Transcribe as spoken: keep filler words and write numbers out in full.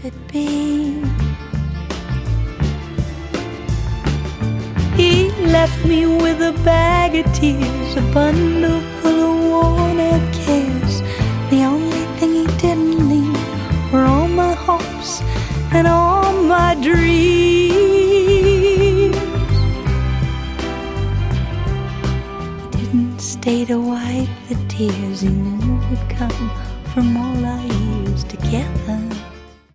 could be. He left me with a bag of tears, a bundle full of worn-out cares. The only thing he didn't leave were all my hopes and all my dreams. He didn't stay to wipe the tears he knew would come from all our years together.